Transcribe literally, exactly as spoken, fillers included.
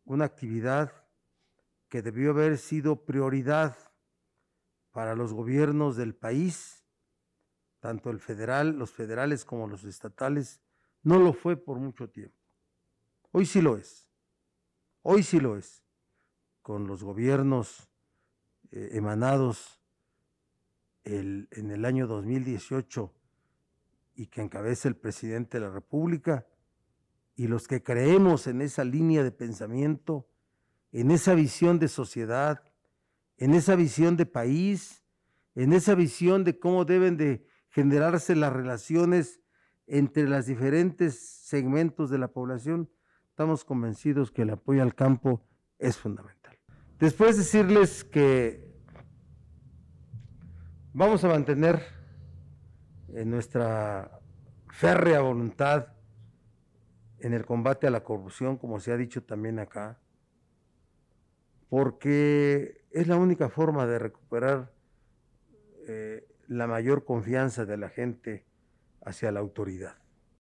una actividad que debió haber sido prioridad para los gobiernos del país, tanto el federal, los federales como los estatales, no lo fue por mucho tiempo. Hoy sí lo es, hoy sí lo es, con los gobiernos eh, emanados el, en el año dos mil dieciocho y que encabeza el presidente de la República, y los que creemos en esa línea de pensamiento, en esa visión de sociedad, en esa visión de país, en esa visión de cómo deben de generarse las relaciones entre los diferentes segmentos de la población, estamos convencidos que el apoyo al campo es fundamental. Después decirles que vamos a mantener en nuestra férrea voluntad en el combate a la corrupción, como se ha dicho también acá, porque es la única forma de recuperar eh, la mayor confianza de la gente hacia la autoridad.